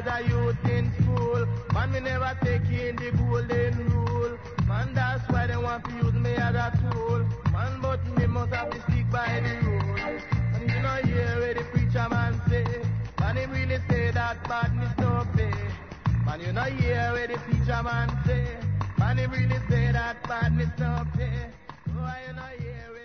was a youth in school. Man, me never take in the golden rule. Man, that's why they want to use me as a tool. Man, but me must have to stick by the rule. And you know hear where the preacher man say. Man, he really say that badness don't pay. Man, you know hear where the preacher man say. Man, he really say that badness don't pay. Oh, you know hear where